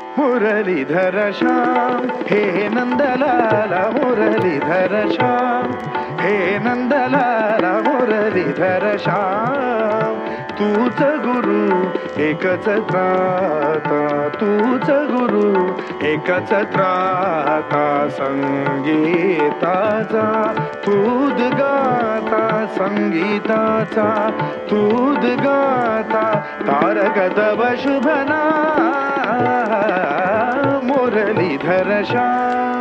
मुरलीधर श्याम हे नंदलाला मुरलीधर श्याम हे नंदलाला मुरलीधर श्याम तूच गुरु एकच त्राता तूच गुरु एकच त्राता संगीताचा तूद गाता संगीताचा तूद गाता तारक तव शुभना मुरलीधर श्याम